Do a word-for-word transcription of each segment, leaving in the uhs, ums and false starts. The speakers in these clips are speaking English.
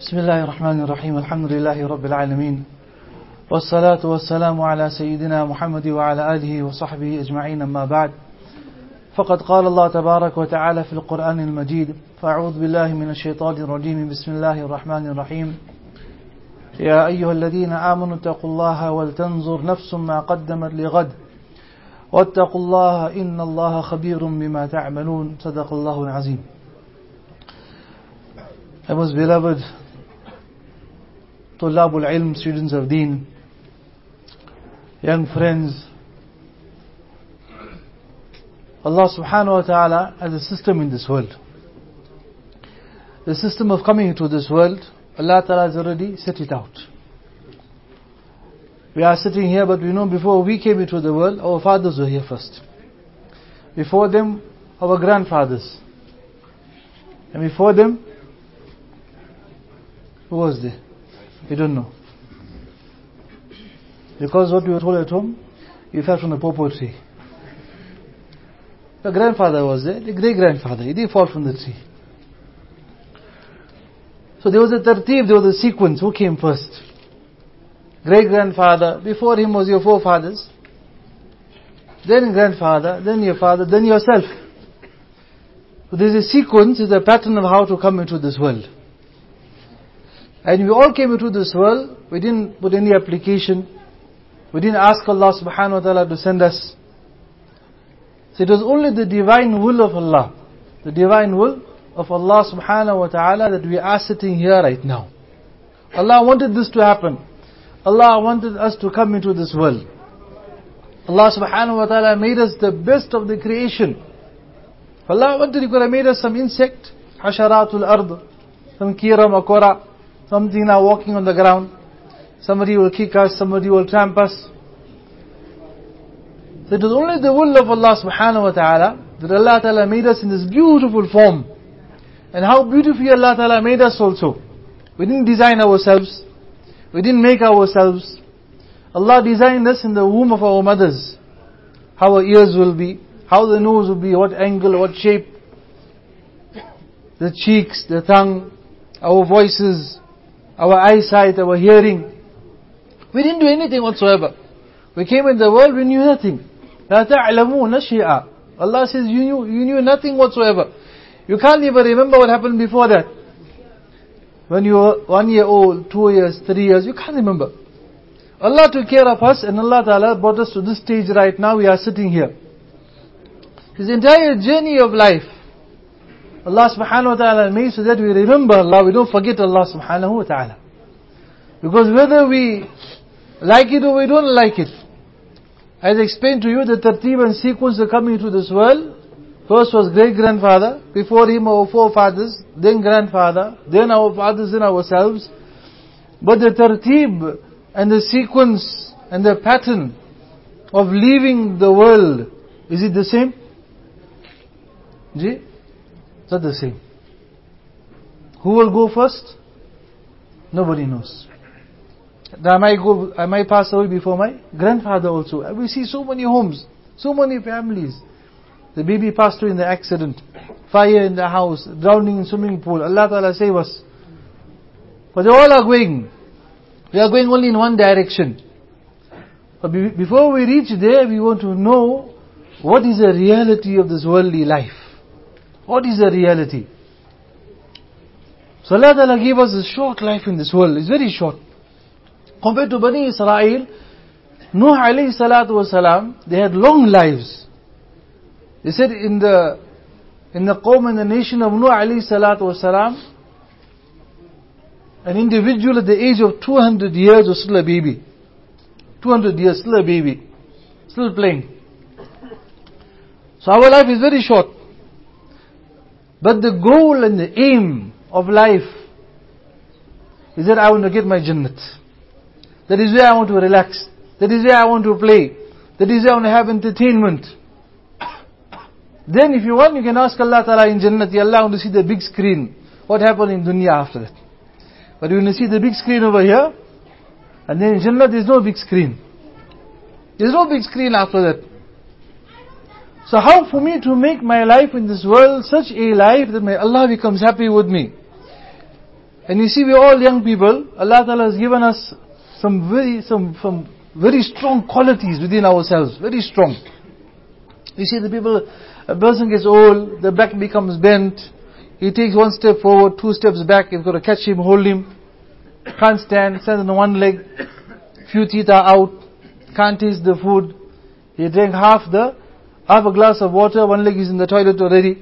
بسم الله الرحمن الرحيم الحمد لله رب العالمين والصلاة والسلام على سيدنا محمد وعلى آله وصحبه أجمعين أما بعد فقد قال الله تبارك وتعالى في القرآن المجيد فأعوذ بالله من الشيطان الرجيم بسم الله الرحمن الرحيم يا أيها الذين آمنوا اتقوا الله ولتنظر نفس ما قدمت لغد واتقوا الله إن الله خبير بما تعملون صدق الله العظيم. My most beloved Tullabul Ilm, students of Deen, young friends, Allah subhanahu wa ta'ala has a system in this world. The system of coming into this world, Allah ta'ala has already set it out. We are sitting here, but we know before we came into the world, our fathers were here first. Before them, our grandfathers. And before them, who was there? We don't know. Because what we were told at home, you fell from the popo tree. The grandfather was there, the great grandfather, he didn't fall from the tree. So there was a tartib, there was a sequence, who came first? Great grandfather, before him was your forefathers, then grandfather, then your father, then yourself. So there is a sequence, is a pattern of how to come into this world. And we all came into this world, we didn't put any application, we didn't ask Allah subhanahu wa ta'ala to send us. So it was only the divine will of Allah, the divine will of Allah subhanahu wa ta'ala that we are sitting here right now. Allah wanted this to happen. Allah wanted us to come into this world. Allah subhanahu wa ta'ala made us the best of the creation. If Allah wanted, He could have made us some insect, hasharatul ard, some kira makora, something now walking on the ground. Somebody will kick us, somebody will tramp us. So it was only the will of Allah subhanahu wa ta'ala that Allah ta'ala made us in this beautiful form. And how beautifully Allah ta'ala made us also. We didn't design ourselves. We didn't make ourselves. Allah designed us in the womb of our mothers. How our ears will be, how the nose will be, what angle, what shape. The cheeks, the tongue, our voices, our eyesight, our hearing. We didn't do anything whatsoever. We came in the world, we knew nothing. لَا تَعْلَمُونَ شَيْئًا. Allah says you knew, you knew nothing whatsoever. You can't even remember what happened before that. When you were one year old, two years, three years, you can't remember. Allah took care of us and Allah Ta'ala brought us to this stage right now, we are sitting here. His entire journey of life, Allah subhanahu wa ta'ala made so that we remember Allah, we don't forget Allah subhanahu wa ta'ala. Because whether we like it or we don't like it, as I explained to you, the tartib and sequence of coming into this world, first was great-grandfather, before him our forefathers, then grandfather, then our fathers, then ourselves. But the tartib and the sequence and the pattern of leaving the world, is it the same? Ji? It's not the same. Who will go first? Nobody knows. I might go, I might pass away before my grandfather also. We see so many homes, so many families. The baby passed away in the accident, fire in the house, drowning in swimming pool. Allah Ta'ala save us. But they all are going. We are going only in one direction. But before we reach there, we want to know what is the reality of this worldly life. What is the reality? So Allah Ta'ala gave us a short life in this world. It's very short. Compared to Bani Israel, Nuh alayhi salatu wasalam, they had long lives. They said in the in the qawm and the nation of Nuh alayhi salatu wasalam, an individual at the age of two hundred years was still a baby. two hundred years, still a baby. Still playing. So our life is very short. But the goal and the aim of life is that I want to get my Jannat. That is where I want to relax. That is where I want to play. That is where I want to have entertainment. Then if you want, you can ask Allah Ta'ala in Jannat, Ya Allah, I want to see the big screen. What happened in dunya after that? But you want to see the big screen over here, and then in Jannat there is no big screen. There is no big screen after that. So how for me to make my life in this world such a life that my Allah becomes happy with me? And you see, we're all young people. Allah Ta'ala has given us some very, some, some very strong qualities within ourselves. Very strong. You see, the people, a person gets old, the back becomes bent. He takes one step forward, two steps back. You've got to catch him, hold him. Can't stand, stands on one leg. Few teeth are out. Can't taste the food. He drank half the, half a glass of water, one leg is in the toilet already.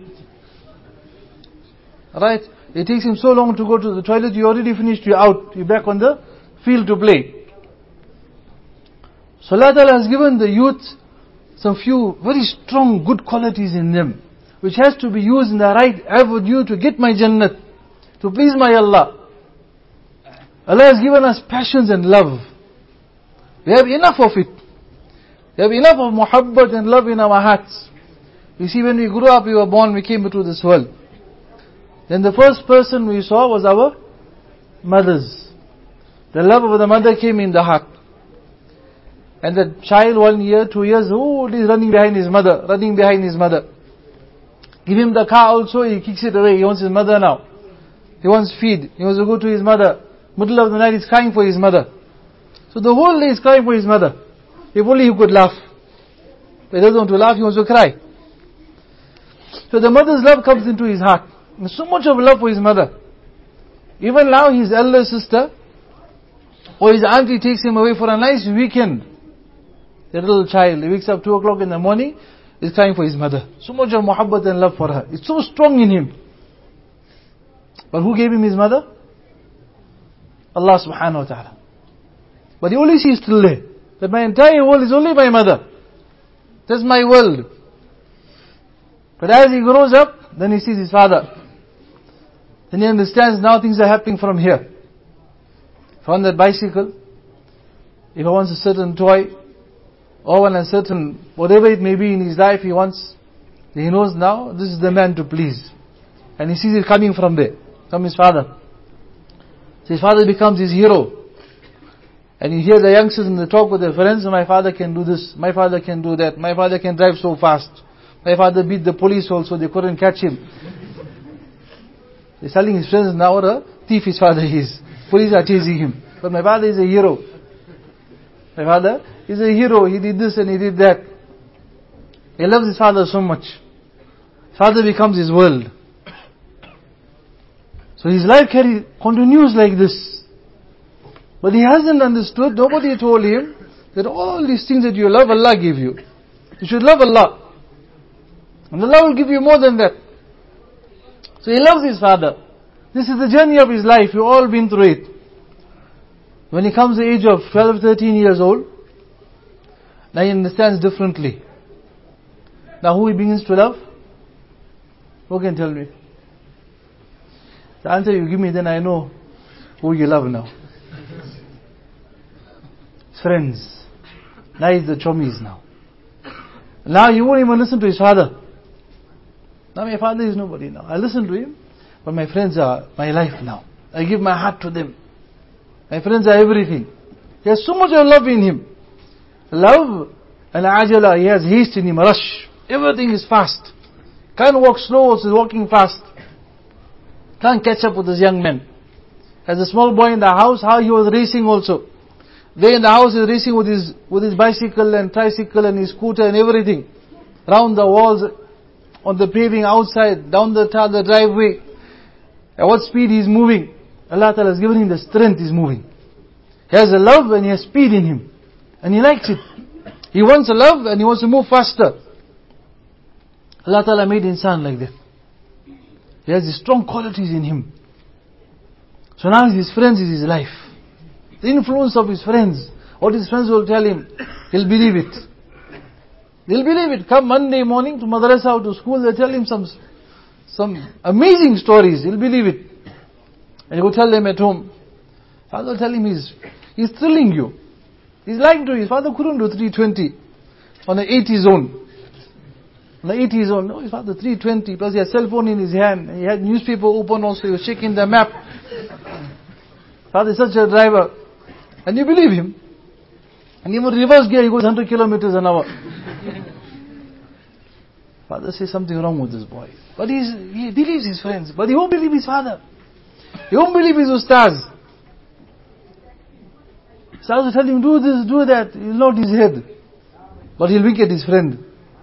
Right? It takes him so long to go to the toilet, you already finished, you're out. You're back on the field to play. So Allah Ta'ala has given the youth some few very strong good qualities in them, which has to be used in the right avenue to get my Jannat, to please my Allah. Allah has given us passions and love. We have enough of it. We have enough of muhabbat and love in our hearts. You see, when we grew up, we were born, we came into this world. Then the first person we saw was our mothers. The love of the mother came in the heart. And the child, one year, two years, oh, he's running behind his mother, running behind his mother. Give him the car also, he kicks it away. He wants his mother now. He wants feed. He wants to go to his mother. Middle of the night, he's crying for his mother. So the whole day he's crying for his mother. If only he could laugh. But he doesn't want to laugh, he wants to cry. So the mother's love comes into his heart. And so much of love for his mother. Even now his elder sister or his auntie takes him away for a nice weekend. The little child, he wakes up two o'clock in the morning, is crying for his mother. So much of muhabbat and love for her. It's so strong in him. But who gave him his mother? Allah subhanahu wa ta'ala. But the only see is still there. That my entire world is only my mother. That's my world. But as he grows up, then he sees his father. Then he understands now things are happening from here. If I want that bicycle, if I want a certain toy, or when a certain, whatever it may be in his life he wants, he knows now this is the man to please. And he sees it coming from there, from his father. So his father becomes his hero. And you hear the youngsters in the talk with their friends, my father can do this, my father can do that, my father can drive so fast. My father beat the police also, they couldn't catch him. He's telling his friends now what a thief his father is. Police are chasing him. But my father is a hero. My father is a hero, he did this and he did that. He loves his father so much. His father becomes his world. So his life carry, continues like this. But he hasn't understood, nobody told him that all these things that you love, Allah give you. You should love Allah. And Allah will give you more than that. So he loves his father. This is the journey of his life. We've all been through it. When he comes to the age of twelve, thirteen years old, now he understands differently. Now who he begins to love? Who can tell me? The answer you give me, then I know who you love now. His friends. Now he's the chommies now. Now you won't even listen to his father. Now my father is nobody now. I listen to him, but my friends are my life now. I give my heart to them. My friends are everything. He has so much of love in him. Love and ajala, he has haste in him, rush. Everything is fast. Can't walk slow, also he's walking fast. Can't catch up with this young man. As a small boy in the house, how he was racing also. There in the house, he's racing with his with his bicycle and tricycle and his scooter and everything. Round the walls, on the paving outside, down the, the driveway. At what speed he's moving. Allah Ta'ala has given him the strength he's moving. He has a love and he has speed in him. And he likes it. He wants a love and he wants to move faster. Allah Ta'ala made insan like that. He has these strong qualities in him. So now his friends is his life. The influence of his friends. What his friends will tell him, he'll believe it. He'll believe it. Come Monday morning to madrasa or to school, they tell him some some amazing stories. He'll believe it. And he will tell them at home. Father will tell him he's, he's thrilling you. He's lying to you. His father couldn't do three twenty on the eighty zone. On the eighty zone. No, his father three twenty. Plus he had cell phone in his hand. He had newspaper open also. He was checking the map. Father is such a driver. And you believe him. And even reverse gear, he goes one hundred kilometers an hour. Father says something wrong with this boy. But he's, he believes his friends. But he won't believe his father. He won't believe his ustaz. Ustaz will tell him, do this, do that. He'll nod his head. But he'll wink at his friend.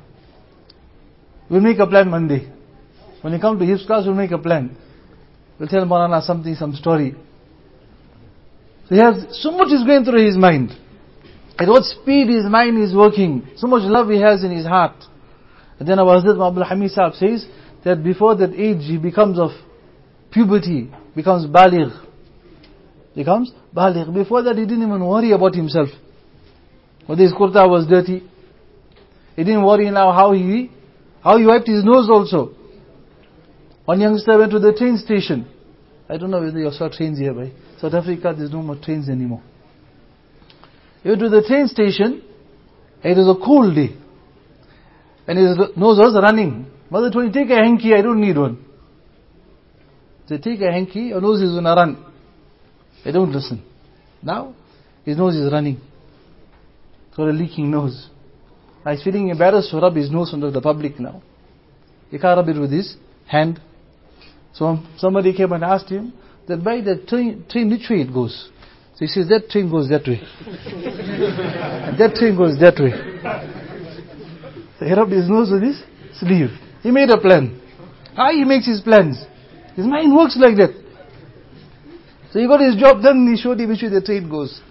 We'll make a plan Monday. When he comes to his class, we'll make a plan. We'll tell Maulana something, some story. So he has, so much is going through his mind. At what speed his mind is working. So much love he has in his heart. And then our Hazrat Abdul Hamid Sahib says that before that age he becomes of puberty, becomes baligh. Becomes baligh. Before that he didn't even worry about himself. Whether his kurta was dirty. He didn't worry now how he, how he wiped his nose also. One youngster went to the train station. I don't know whether you saw trains here, by South Africa there's no more trains anymore. He went to the train station. It was a cold day. And his nose was running. Mother told him, take a hanky, I don't need one. He said, take a hanky, your nose is gonna run. I don't listen. Now, his nose is running. Got a leaking nose. He's feeling embarrassed to rub his nose under the public now. He can't rub it with his hand. So somebody came and asked him that by the train, train which way it goes. So he says that train goes that way. And that train goes that way. So he rubbed his nose with his sleeve. He made a plan. How he makes his plans? His mind works like that. So he got his job done and he showed him which way the train goes.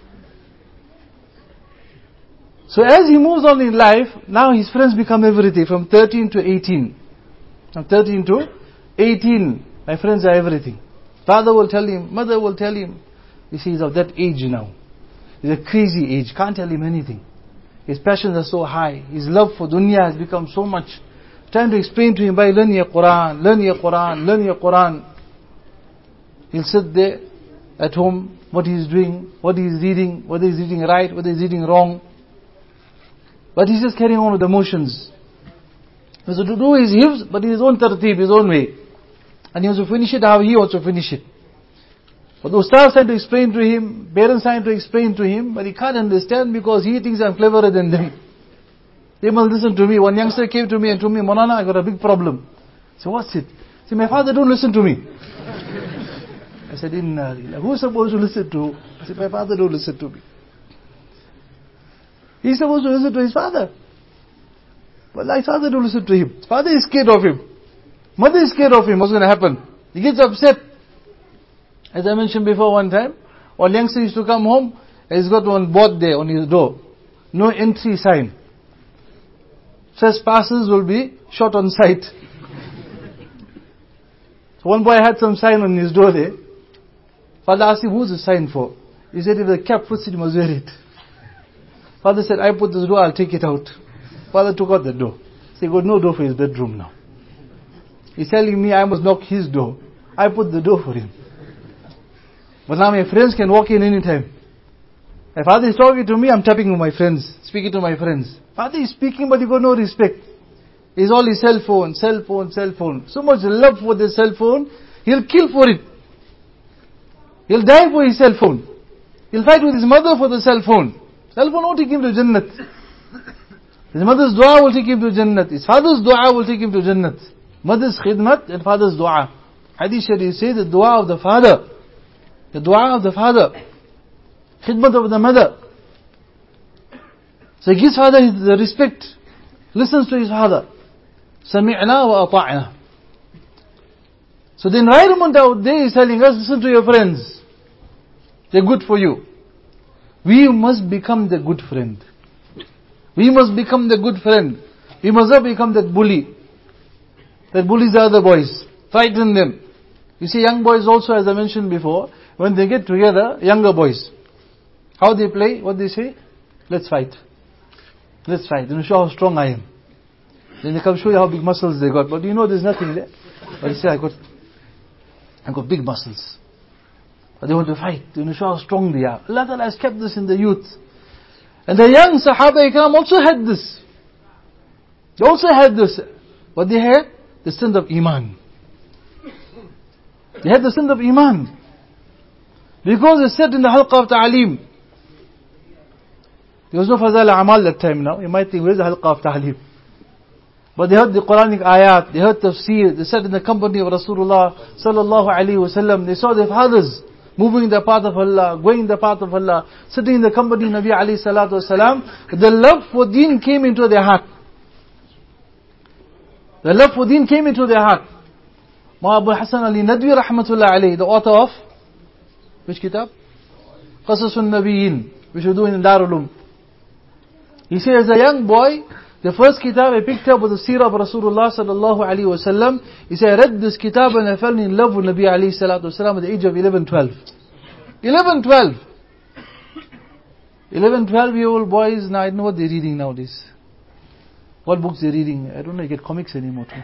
So as he moves on in life, now his friends become everything. From thirteen to eighteen. From thirteen to eighteen. My friends are everything. Father will tell him, mother will tell him. You see, he's of that age now. He's a crazy age. Can't tell him anything. His passions are so high. His love for dunya has become so much. Trying to explain to him, by learn your Quran, learn your Quran, learn your Quran. He'll sit there at home, what he's doing, what he's reading, whether he's reading right, whether he's reading wrong. But he's just carrying on with the motions. He wants to do his hifz, but in his own tartib, his own way. And he wants to finish it how he wants to finish it. But the ustaz trying to explain to him, parents trying to explain to him, but he can't understand because he thinks I'm cleverer than them. They must listen to me. One youngster came to me and told me, Maulana, I got a big problem. I said, what's it? He said, my father don't listen to me. I said, Inna lillahi. Who's supposed to listen to? I said, my father don't listen to me. He's supposed to listen to his father. But his father don't listen to him. His father is scared of him. Mother is scared of him. What's going to happen? He gets upset. As I mentioned before one time, one youngster used to come home, and he's got one board there on his door. No entry sign. Trespassers will be shot on sight. So one boy had some sign on his door there. Father asked him, who's the sign for? He said, if the cap puts it, you must wear it. Father said, I put this door, I'll take it out. Father took out the door. So he got no door for his bedroom now. He's telling me I must knock his door. I put the door for him. But now my friends can walk in anytime. My father is talking to me, I'm tapping with my friends, speaking to my friends. Father is speaking, but he got no respect. It's all his cell phone, cell phone, cell phone. So much love for the cell phone, he'll kill for it. He'll die for his cell phone. He'll fight with his mother for the cell phone. Cell phone won't take him to Jannat. His mother's dua will take him to Jannat. His father's dua will take him to Jannat. Mother's khidmat and father's dua. Hadith Sharif says the dua of the father. The dua of the father. Khidmat of the mother. So he gives father the respect. Listens to his father. Sami'na wa ata'na. So the environment out there is telling us, listen to your friends. They're good for you. We must become the good friend. We must become the good friend. We must not become that bully. That bullies the other boys. Frighten them. You see, young boys also, as I mentioned before, when they get together, younger boys, how they play, what they say? Let's fight. Let's fight. And show how strong I am. Then they come show you how big muscles they got. But you know there's nothing there. But they say, I got, I got big muscles. But they want to fight. They want to show how strong they are. Allah Ta'ala has kept this in the youth. And the young Sahaba Ikram also had this. They also had this. But they had the strength of Iman. They had the strength of Iman. Because they said in the Halqa of Ta'aleem. There was no Fazal Amal that time now. You might think, where's the Halqa of Ta'aleem? But they heard the Quranic ayat, they heard tafsir, they sat in the company of Rasulullah sallallahu alaihi wasallam, they saw their fathers moving in the path of Allah, going in the path of Allah, sitting in the company of Nabi alayhi salatu wasalam. The love for deen came into their heart. The love for deen came into their heart. Ma Abu Hassan Ali Nadwi rahmatullah alayhi, the author of which kitab? Qasasun Nabiyyin, which we do in Darul Uloom. He said, as a young boy, the first kitab I picked up was the Seerah of Rasulullah sallallahu alaihi wasallam. He said, I read this kitab and I fell in love with Nabi alayhi salatu wasalam at the age of eleven, twelve. eleven, twelve. eleven, twelve year old boys, now I don't know what they're reading nowadays. What books they're reading. I don't know, you get comics anymore too.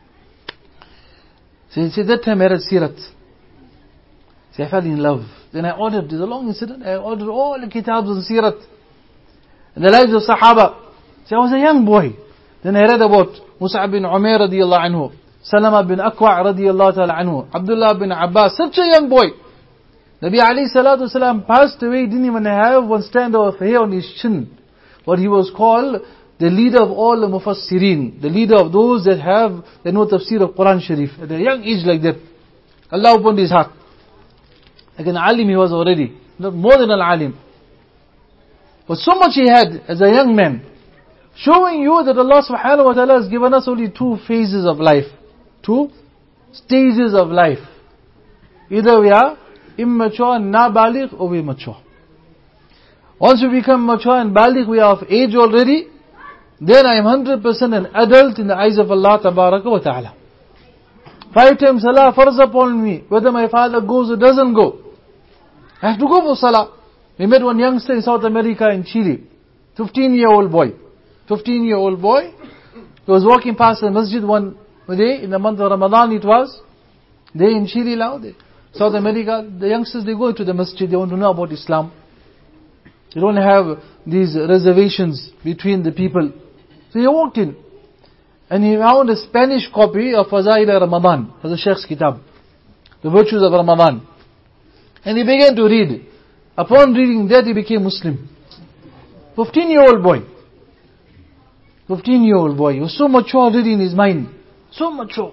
So he said, that time I read Seerat. So I fell in love. Then I ordered, there's a long incident, I ordered all the kitabs of Seerat. And the lives of Sahaba. So I was a young boy. Then I read about Mus'ab bin Umair radiyallahu anhu, Salama bin Akwa' radiyallahu ta'ala anhu, Abdullah bin Abbas, such a young boy. Nabi alayhi salatu wasalam passed away, didn't even have one strand of hair on his chin. But he was called the leader of all the Mufassirin, the leader of those that have the know tafsir of Quran Sharif. At a young age like that, Allah opened his heart. Like an alim he was already, not more than an alim. But so much he had as a young man. Showing you that Allah subhanahu wa ta'ala has given us only two phases of life. Two stages of life. Either we are immature and nabaligh, or we are mature. Once we become mature and baligh, we are of age already, then I am one hundred percent an adult in the eyes of Allah tabaraka wa ta'ala. Five times salah farz upon me, whether my father goes or doesn't go. I have to go for salah. We met one youngster in South America, in Chile. fifteen year old boy. fifteen year old boy. He was walking past the masjid one day, in the month of Ramadan it was. They in Chile now, they, South America, the youngsters, they go to the masjid, they want to know about Islam. They don't have these reservations between the people. So he walked in. And he found a Spanish copy of Fazail Ramadan, as a Sheikh's kitab. The virtues of Ramadan. And he began to read. Upon reading that, he became Muslim. fifteen year old boy. fifteen year old boy. He was so mature already in his mind. So mature.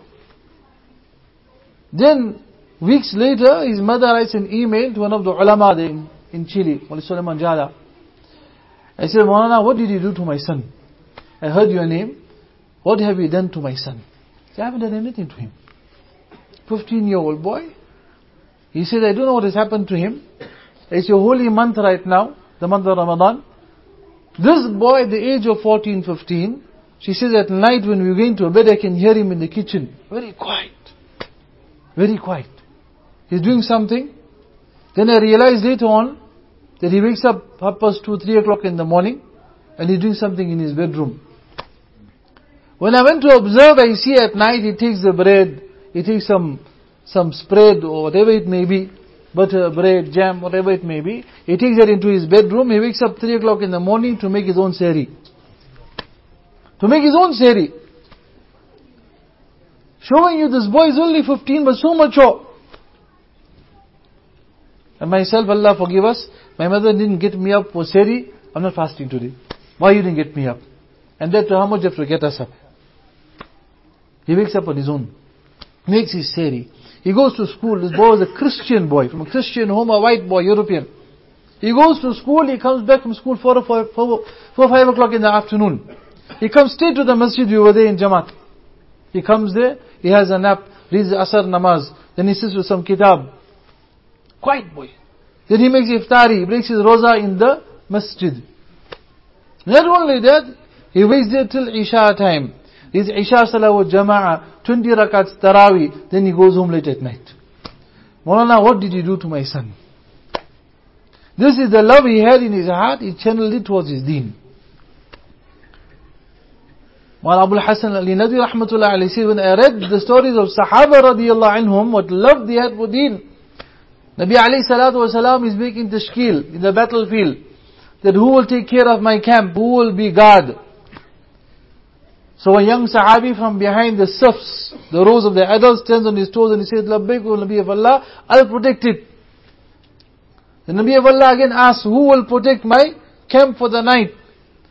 Then, weeks later, his mother writes an email to one of the ulama in, in Chile, Mawlana Sulaiman Jada. I said, Maulana, what did you do to my son? I heard your name. What have you done to my son? I said, I haven't done anything to him. fifteen year old boy. He said, I don't know what has happened to him. It's your holy month right now, the month of Ramadan. This boy at the age of fourteen, fifteen, she says at night when we're going to bed, I can hear him in the kitchen. Very quiet. Very quiet. He's doing something. Then I realized later on that he wakes up half past two, three o'clock in the morning and he's doing something in his bedroom. When I went to observe, I see at night he takes the bread, he takes some some spread or whatever it may be, butter, bread, jam, whatever it may be. He takes that into his bedroom. He wakes up three o'clock in the morning to make his own sehri. To make his own sehri. Showing you this boy is only fifteen but so mature. And myself, Allah forgive us, my mother didn't get me up for sehri. I'm not fasting today. Why you didn't get me up? And that how much you have to get us up? He wakes up on his own. Makes his sehri. He goes to school. This boy was a Christian boy, from a Christian home, a white boy, European. He goes to school, he comes back from school four or five, four, four, five o'clock in the afternoon. He comes straight to the masjid, we were there in Jamaat. He comes there, he has a nap, reads the Asr namaz, then he sits with some kitab. Quiet boy. Then he makes iftari, he breaks his roza in the masjid. Not only that, he waits there till Isha time. His Isha Salah with Jama'ah, twenty rakats Taraweeh, then he goes home late at night. Maulana, what did you do to my son? This is the love he had in his heart, he channeled it towards his deen. Maulana Abul Hassan Ali Nadwi rahmatullah alayhi said, when I read the stories of Sahaba radiyallahu anhum, what love they had for deen, Nabi alayhi salatu wasalam is making tashkil in the battlefield, that who will take care of my camp, who will be guard. So a young Sahabi from behind the safs, the rows of the adults, stands on his toes and he says, Labbaik O Nabi of Allah, I'll protect it. The Nabi of Allah again asks, who will protect my camp for the night?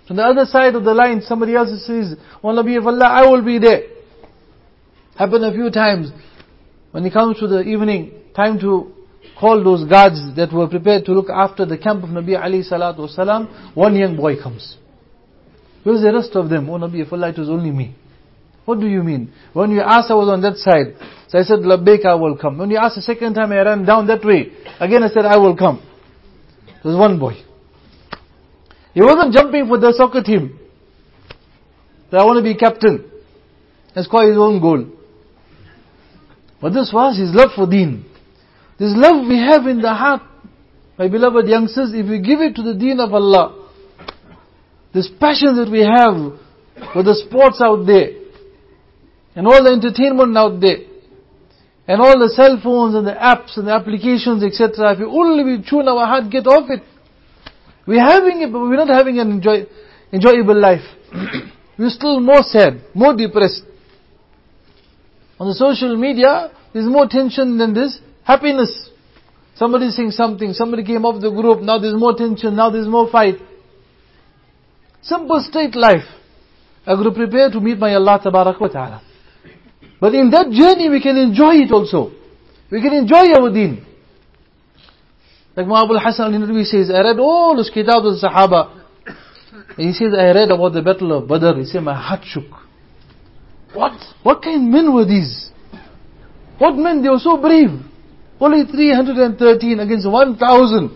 From the other side of the line, somebody else says, "O Nabi of Allah, I will be there." Happened a few times. When it comes to the evening, time to call those guards that were prepared to look after the camp of Nabi alayhi salatu wasalam, one young boy comes. Where's the rest of them? "O Nabi of Allah, it was only me." "What do you mean?" "When you asked, I was on that side. So I said, Labbaik, I will come." "When you asked the second time, I ran down that way. Again I said, I will come." There's one boy. He wasn't jumping for the soccer team, that I want to be captain. That's quite his own goal. But this was his love for deen. This love we have in the heart, my beloved youngsters, if we give it to the deen of Allah, this passion that we have for the sports out there, and all the entertainment out there, and all the cell phones and the apps and the applications, et cetera. If we only we tune our heart, get off it. We're having it, but we're not having an enjoy, enjoyable life. We're still more sad, more depressed. On the social media, there's more tension than this happiness. Somebody saying something, somebody came off the group, now there's more tension, now there's more fight. Simple straight life. I got to prepare to meet my Allah Tabarak wa Ta'ala. But in that journey we can enjoy it also. We can enjoy our deen. Like Mu'abul Hasan al-Nadwi says, I read all those kitabs of the Sahaba. And he says, I read about the battle of Badr. He said, my heart shook. What? What kind of men were these? What men? They were so brave. Only three hundred thirteen against one thousand.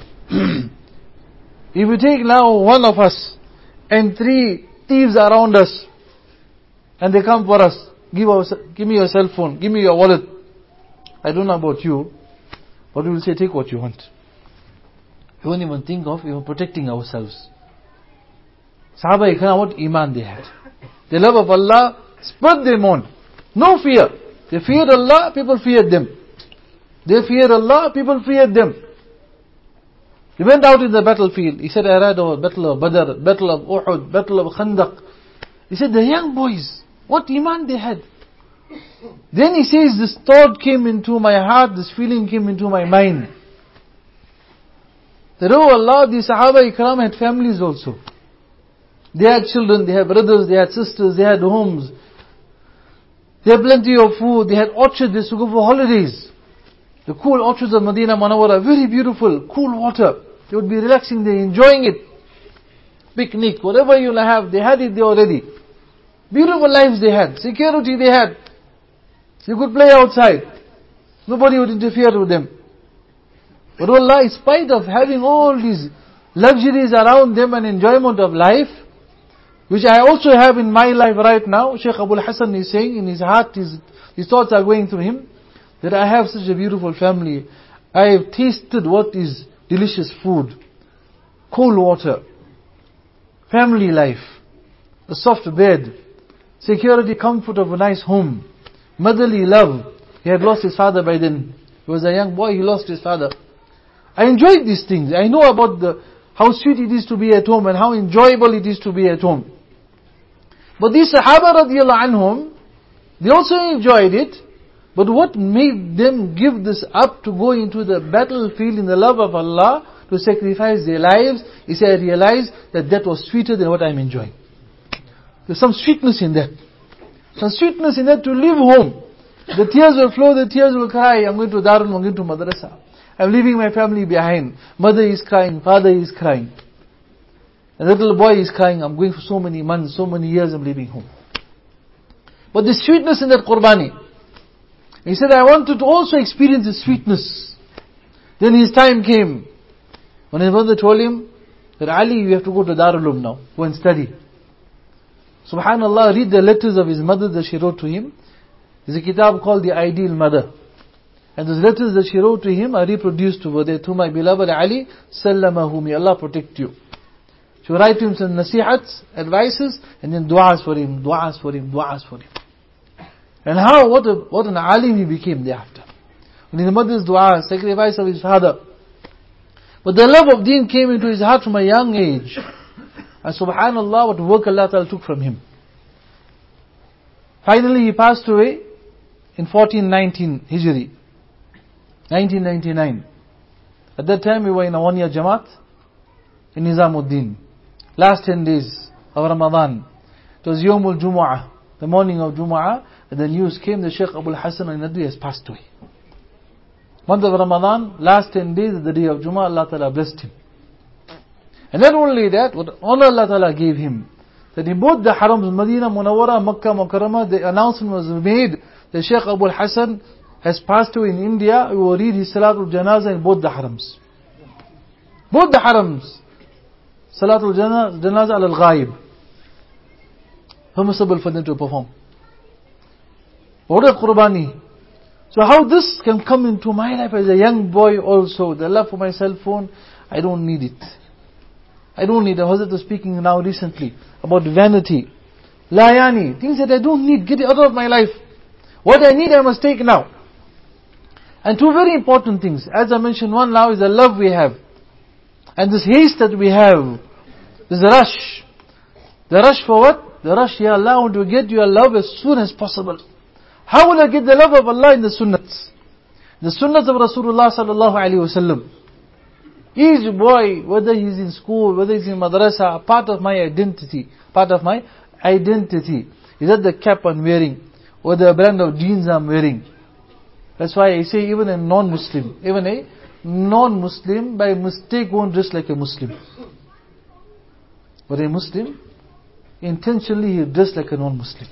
If we take now one of us and three thieves around us, and they come for us, give us, give me your cell phone, give me your wallet. I don't know about you, but we will say, take what you want. We won't even think of even protecting ourselves. Sahaba Ikram, what iman they had. The love of Allah spurred them on. No fear. They feared Allah, people feared them. They feared Allah, people feared them. They went out in the battlefield. He said, I read about Battle of Badr, Battle of Uhud, Battle of Khandaq. He said, the young boys, what iman they had. Then he says, this thought came into my heart, this feeling came into my mind. That, oh Allah, the Sahaba Ikram had families also. They had children, they had brothers, they had sisters, they had homes. They had plenty of food, they had orchards, they used to go for holidays. The cool orchards of Medina Munawwara, very beautiful, cool water. They would be relaxing there, enjoying it. Picnic, whatever you'll have, they had it there already. Beautiful lives they had, security they had. You could play outside. Nobody would interfere with them. But Allah, in spite of having all these luxuries around them and enjoyment of life, which I also have in my life right now, Shaykh Abul Hasan is saying in his heart, his, his thoughts are going through him, that I have such a beautiful family. I have tasted what is delicious food, cold water, family life, a soft bed, security, comfort of a nice home, motherly love. He had lost his father by then. He was a young boy, he lost his father. I enjoyed these things. I know about the how sweet it is to be at home and how enjoyable it is to be at home. But these Sahaba radiallahu anhum, they also enjoyed it. But what made them give this up to go into the battlefield in the love of Allah, to sacrifice their lives, is I realized that that was sweeter than what I'm enjoying. There's some sweetness in that. Some sweetness in that to leave home. The tears will flow, the tears will cry. I'm going to Darul, I'm going to Madrasa. I'm leaving my family behind. Mother is crying, father is crying. A little boy is crying, I'm going for so many months, so many years, I'm leaving home. But the sweetness in that Qurbani. He said, I wanted to also experience the sweetness. Then his time came. When his mother told him, that Ali, you have to go to Darul now, go and study. Subhanallah, read the letters of his mother that she wrote to him. There's a kitab called The Ideal Mother. And those letters that she wrote to him are reproduced over there. To my beloved Ali, Sallamahu, may Allah protect you. She would write to him some nasihats, advices, and then du'as for him, du'as for him, du'as for him. And how, what a, what an alim he became thereafter. When his mother's du'a, sacrifice of his father. But the love of deen came into his heart from a young age. And subhanallah, what work Allah Ta'ala took from him. Finally he passed away in fourteen nineteen Hijri. nineteen ninety-nine. At that time we were in a one year Jamaat in Nizamuddin. last ten days of Ramadan. It was Yawmul Jumu'ah, the morning of Jumu'ah, and the news came that Sheikh Abul Hassan al-Nadwi has passed away. Month of Ramadan, last ten days of the day of Jumu'ah, Allah Ta'ala blessed him. And not only that, what honor Allah Ta'ala gave him, that in both the harams, Medina, Munawwara, Makkah, Mukarramah, the announcement was made that Sheikh Abul Hassan has passed away in India. We will read his Salatul Janazah in both the harams. Both the harams. Salatul Janazah al-Ghaib. Permissible for them to perform. What a Qurbani. So how this can come into my life as a young boy also, the love for my cell phone, I don't need it. I don't need it. Hazrat was speaking now recently about vanity. Layani, things that I don't need, get it out of my life. What I need I must take now. And two very important things. As I mentioned, one now is the love we have. And this haste that we have. This rush. The rush for what? The rush, Ya Allah, I want to get your love as soon as possible. How will I get the love of Allah in the sunnats? The sunnats of Rasulullah sallallahu alaihi wasallam. Each boy, whether he's in school, whether he's in madrasa, part of my identity, part of my identity is that the cap I'm wearing, or the brand of jeans I'm wearing. That's why I say even a non-Muslim, even a non-Muslim by mistake won't dress like a Muslim. But a Muslim, intentionally he dress like a non-Muslim.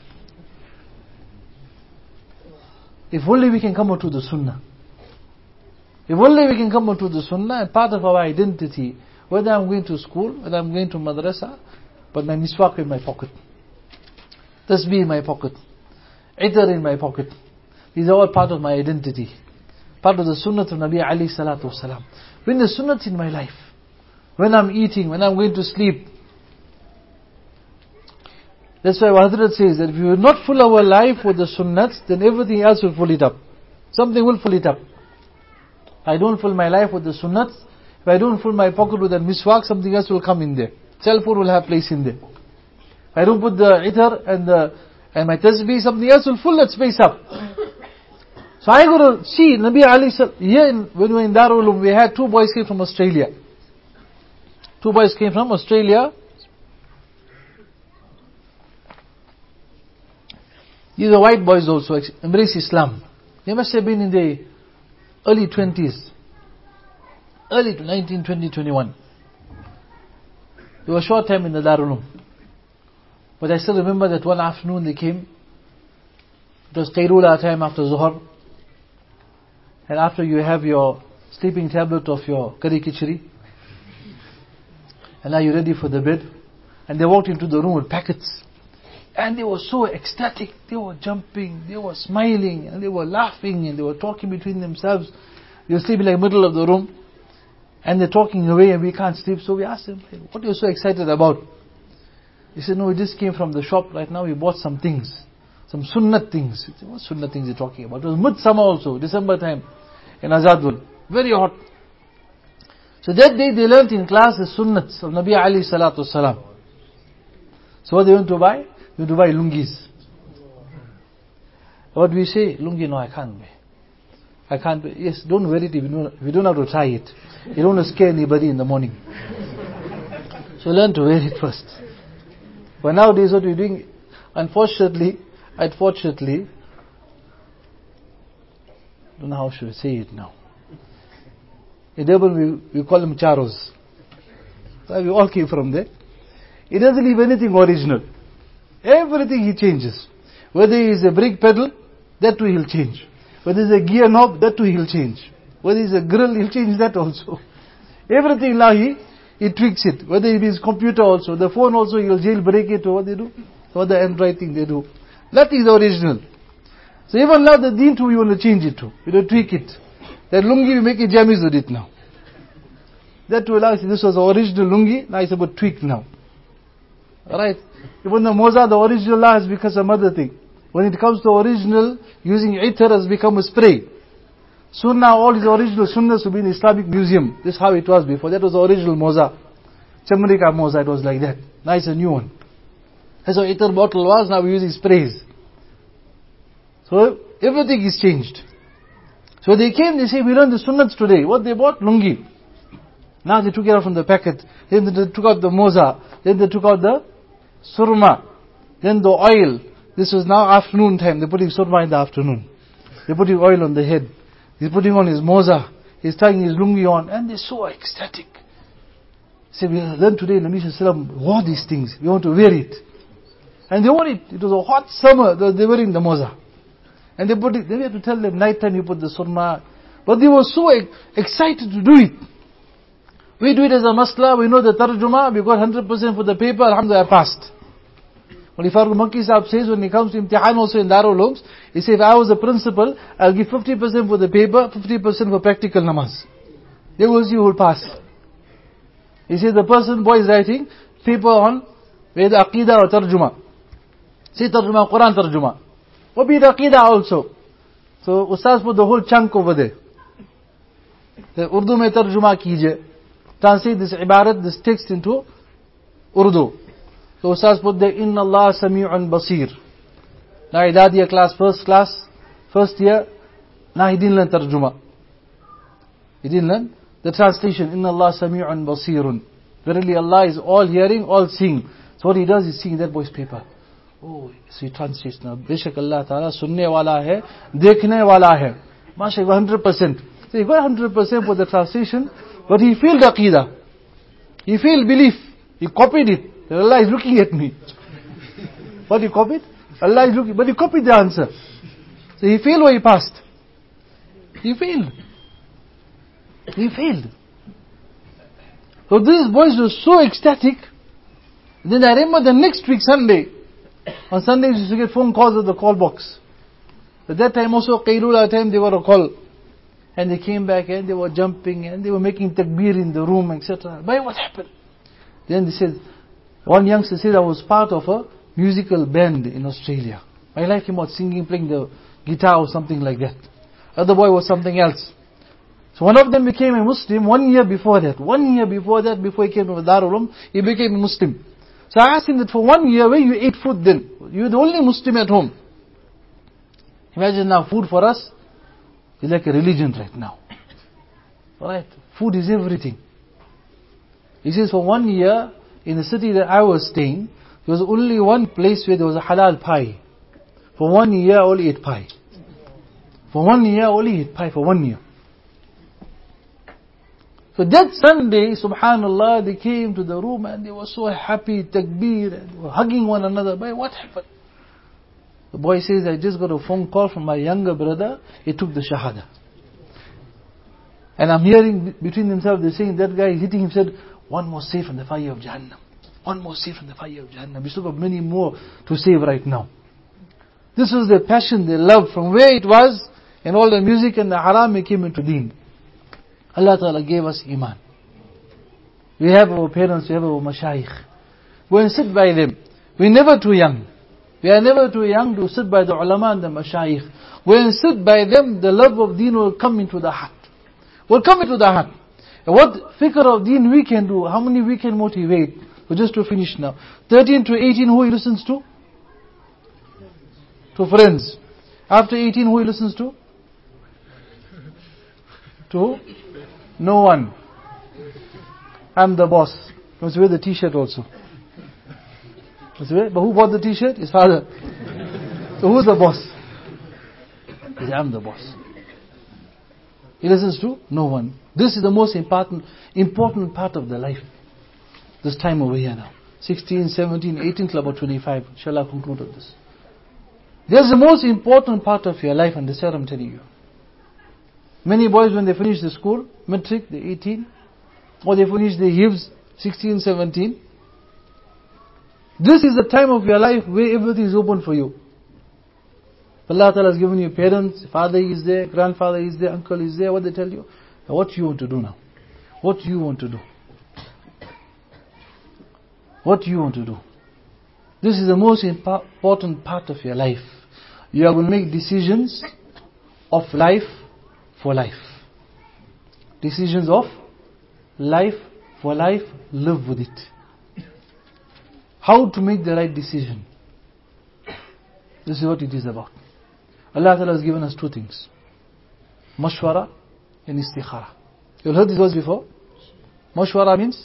If only we can come out to the Sunnah. If only we can come out to the Sunnah, and part of our identity, whether I'm going to school, whether I'm going to madrasa, but my miswak in my pocket, tasbih in my pocket, itar in my pocket. These are all part of my identity. Part of the Sunnah of Nabi alayhi salatu wasalam. When the Sunnah in my life, when I'm eating, when I'm going to sleep. That's why Hazrat says that if we will not fill our life with the Sunnats, then everything else will fill it up. Something will fill it up. If I don't fill my life with the Sunnats, if I don't fill my pocket with a miswak, something else will come in there. Cell phone will have place in there. If I don't put the itar and the and my tasbih, something else will fill that space up. So I got to see Nabi Ali here in, when we were in Darul Uloom, we had two boys came from Australia. Two boys came from Australia. These are white boys also, embrace Islam. They must have been in the early twenties. Early to nineteen, twenty, twenty-one. They were a short time in the Darul Uloom. But I still remember that one afternoon they came. It was Qayrula time after Zuhr. And after you have your sleeping tablet of your curry khichdi, and now you're ready for the bed, and they walked into the room with packets, and they were so ecstatic, they were jumping, they were smiling, and they were laughing, and they were talking between themselves. They were sleeping like middle of the room, and they're talking away, and we can't sleep. So we asked them, what are you so excited about? He said, no, we just came from the shop right now, we bought some things. Some sunnat things. What sunnat things are you talking about? It was midsummer also, December time, in Azadul. Very hot. So that day they learnt in class the sunnats of Nabi Ali salatu salam. So what they went to buy? They went to buy lungis. What do we say? Lungi, no, I can't buy. I can't buy. Yes, don't wear it if you don't, if you don't have to try it. You don't want to scare anybody in the morning. So learn to wear it first. But nowadays what we're doing, unfortunately, Unfortunately, I don't know how should I say it now. In Durban we, we call them charos. So we all came from there. He doesn't leave anything original. Everything he changes. Whether he is a brake pedal, that too he'll change. Whether it's a gear knob, that too he'll change. Whether it's a grill, he'll change that also. Everything now he, he tweaks it. Whether it is computer also, the phone also he'll jailbreak it or what they do. Or the Android thing they do. That is the original. So even now the deen too we want to change it to. We don't tweak it. That lungi we make it jammies with it now. That too allows this was the original lungi, now it's about tweaked now. Alright. Even the moza, the original law has become some other thing. When it comes to original, using itar has become a spray. Soon now all his original sunnahs will be in the Islamic museum. This is how it was before. That was the original moza. Chamrika moza, it was like that. Now it's a new one. That's how itar bottle was, now we're using sprays. So everything is changed. So they came, they say, we learn the sunnats today. What they bought? Lungi. Now they took it out from the packet. Then they took out the moza. Then they took out the surma. Then the oil. This was now afternoon time. They're putting surma in the afternoon. They're putting oil on the head. He's putting on his moza. He's tying his lungi on. And they're so ecstatic. Say, we learned today in Nabi Sallallahu wore these things. We want to wear it. And they wore it. It was a hot summer. They were wearing the moza. And they put it. Then we had to tell them, night time you put the surma. But they were so excited to do it. We do it as a masla. We know the tarjuma. We got one hundred percent for the paper. Alhamdulillah, I passed. But if Farooq Makki Sahib says when he comes to imtihan also in Darul Ulooms, he says, if I was a principal, I'll give fifty percent for the paper, fifty percent for practical namaz. There was you who will pass. He says the person, boy is writing paper on whether Aqidah or Tarjuma. Say Tarjuma, Quran Tarjuma. Or be it Aqidah also. So Ustaz put the whole chunk over there. The Urdu mein Tarjuma kijiye. Translate this ibarat, this text into Urdu. So Ustaz put there, Inna Allah Sami'un Basir. Now Idadiya class, first class, first year. Now he didn't learn Tarjuma. He didn't learn the translation, Inna Allah Sami'un Basirun. Verily Allah is all hearing, all seeing. So what he does is seeing that boy's paper. Oh, so he translates now. Beshak Allah Ta'ala sunne wala hai, dekhne wala hai. MashaAllah, one hundred percent. So he got one hundred percent for the translation, but he failed Aqidah. He failed belief. He copied it. Allah is looking at me. What he copied? Allah is looking, but he copied the answer. So he failed or he passed? He failed. He failed. So these boys were so ecstatic. Then I remember the next week Sunday. On Sundays you used to get phone calls at the call box. At that time also, Qailula time they were a call. And they came back and they were jumping and they were making takbir in the room, et cetera. But what happened? Then they said, one youngster said, I was part of a musical band in Australia. I like him out singing, playing the guitar or something like that. Other boy was something else. So one of them became a Muslim one year before that. One year before that, before he came to Darul Uloom, he became a Muslim. So I asked him that for one year, where you ate food then? You're the only Muslim at home. Imagine now, food for us is like a religion right now. Alright, food is everything. He says for one year, in the city that I was staying, there was only one place where there was a halal pie. For one year, I only ate pie. For one year, I only ate pie for one year. So that Sunday, subhanallah, they came to the room and they were so happy, takbir, and they were hugging one another. But what happened? The boy says, I just got a phone call from my younger brother, he took the shahada. And I'm hearing between themselves, they're saying, that guy is hitting him, said, one more save from the fire of Jahannam. One more save from the fire of Jahannam. We still got many more to save right now. This was their passion, their love, from where it was, and all the music and the haram, it came into deen. Allah Ta'ala gave us iman. We have our parents, we have our mashayikh. Go and sit by them. We're never too young. We are never too young to sit by the ulama and the mashayikh. Go and sit by them, the love of deen will come into the heart. Will come into the heart. And what fikr of deen we can do, how many we can motivate. So just to finish now. thirteen to eighteen, who he listens to? To friends. After eighteen, who he listens to? To? No one. I'm the boss. He must wear the t-shirt also. But who bought the t-shirt? His father. So who's the boss? He says, I'm the boss. He listens to no one. This is the most important important part of the life. This time over here now. sixteen, seventeen, eighteen till about twenty-five. Shall I conclude with this? There's the most important part of your life, and this is what I'm telling you. Many boys, when they finish the school, matric, they're eighteen, or they finish the hifz, sixteen, seventeen. This is the time of your life where everything is open for you. Allah Ta'ala has given you parents, father is there, grandfather is there, uncle is there. What they tell you? What do you want to do now? What do you want to do? What do you want to do? This is the most important part of your life. You are going to make decisions of life for life. Decisions of life for life, live with it. How to make the right decision. This is what it is about. Allah Ta'ala has given us two things. Mashwara and istikhara. You've heard these words before? Mashwara means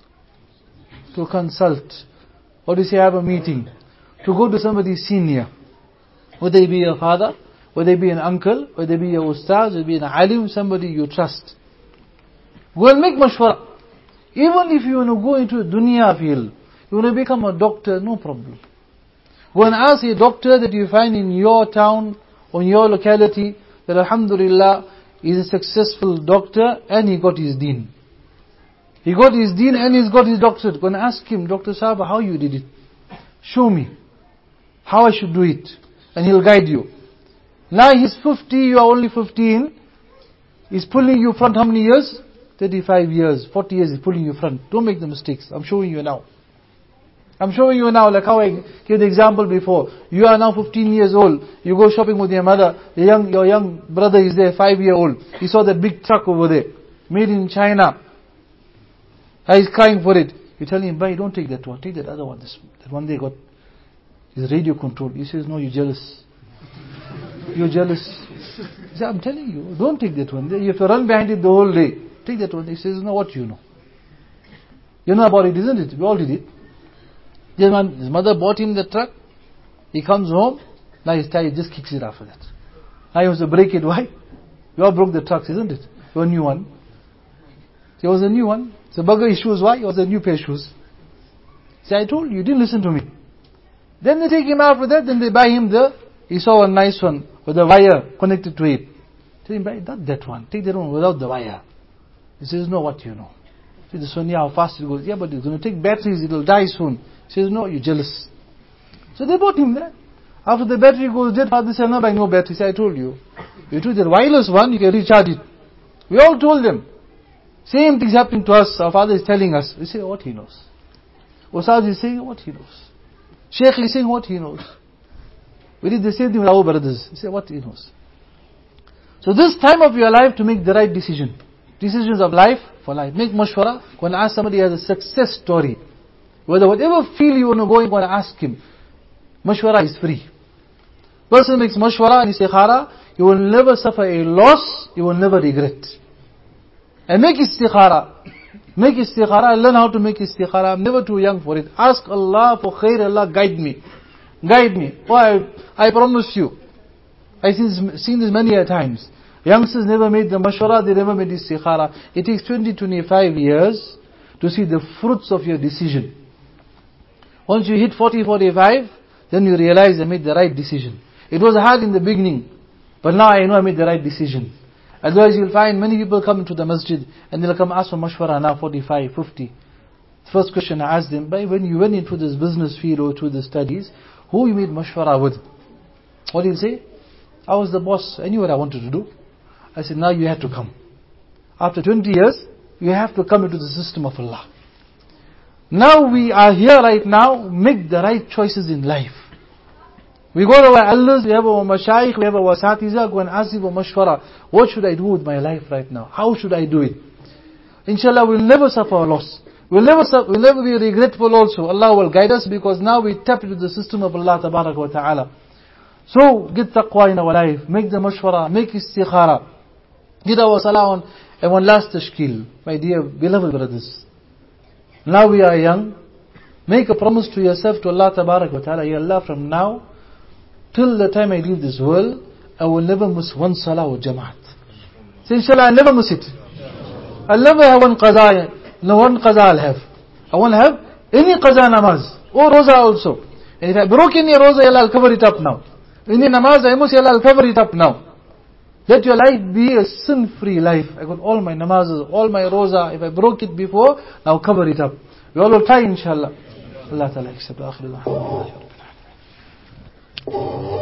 to consult, or to say have a meeting, to go to somebody senior, whether he be your father, whether he be an uncle, whether he be your ustaz, whether he be an alim, somebody you trust. Go and make mashwara. Even if you want to go into a dunya field, you want to become a doctor, no problem. Go and ask a doctor that you find in your town or in your locality that alhamdulillah is a successful doctor and he got his deen. He got his deen and he's got his doctorate. Go and ask him, Doctor Sahab, how you did it. Show me how I should do it. And he'll guide you. Now he's fifty, you are only fifteen. He's pulling you front how many years? thirty-five years, forty years he's pulling you front. Don't make the mistakes. I'm showing you now. I'm showing you now, like how I gave the example before. You are now fifteen years old. You go shopping with your mother. The young, your young brother is there, five year old. He saw that big truck over there, made in China. He's crying for it. You tell him, "Bhai, don't take that one. Take that other one. This, that one they got is radio control." He says, "No, you're jealous. You're jealous." He says, "I'm telling you, don't take that one. You have to run behind it the whole day. Take that one." He says, "No, what you know? You know about it, isn't it? We all did it." His mother bought him the truck. He comes home. Now his tie just kicks it after that. Now he wants to break it. Why? You all broke the trucks, isn't it? Your new one. It was a new one. So bugger his shoes. Why? It was a new pair of shoes. See, I told you, you didn't listen to me. Then they take him out for that. Then they buy him the. He saw a nice one with a wire connected to it. Tell him, buy not that one. Take that one without the wire. He says, "No, what you know? See this one, yeah, how fast it goes. Yeah, but it's going to take batteries. It will die soon." He says, "No, you're jealous." So they bought him that. After the battery goes dead, father said, "No, buy no battery." See, I told you. You took the wireless one, you can recharge it. We all told them. Same thing's happening to us. Our father is telling us. We say what he knows. Ustaz is saying what he knows. Sheikh is saying what he knows. We did the same thing with our brothers. We say what he knows. So this time of your life to make the right decision. Decisions of life for life. Make mashwara. Go and ask somebody who has a success story. Whether whatever field you want to go in, go and ask him. Mashwara is free. Person makes mashwara and istikhara, you will never suffer a loss, you will never regret. And make istikhara. Make istikhara, learn how to make istikhara. I'm never too young for it. Ask Allah for khair, Allah guide me. Guide me. Oh, I, I promise you. I've seen, seen this many a times. Youngsters never made the mashwara, they never made istikhara. It takes twenty to twenty-five years to see the fruits of your decision. Once you hit forty, forty-five, then you realize I made the right decision. It was hard in the beginning, but now I know I made the right decision. Otherwise you'll find many people come into the masjid and they'll come ask for mashwara now, forty-five, fifty. First question I asked them, by when you went into this business field or to the studies, who you made mashwara with? What did he say? I was the boss, I knew what I wanted to do. I said, now you have to come. After twenty years, you have to come into the system of Allah. Now we are here right now, make the right choices in life. We go to our elders, we have our mashayikh, we have our satiza, go and ask them for mashwara. What should I do with my life right now? How should I do it? Inshallah, we'll never suffer a loss. We'll never, we'll never be regretful also. Allah will guide us because now we tap into the system of Allah tabarak wa ta'ala. So, get taqwa in our life, make the mashwara, make istikhara. Get our salah on, and one last tashkil, my dear beloved brothers. Now we are young, make a promise to yourself, to Allah tabarak wa ta'ala, Ya Allah, from now, till the time I leave this world, I will never miss one salah or jamaat. So inshallah, I'll never miss it. I'll never have one qaza, no one qaza I'll have. I won't have any qaza namaz, or roza also. And if I broke any roza, Ya Allah, I'll cover it up now. Any namaz, I must, Ya Allah, I'll cover it up now. Let your life be a sin-free life. I got all my namazes, all my roza. If I broke it before, now cover it up. We all will try, inshallah. Allah Ta'ala accept.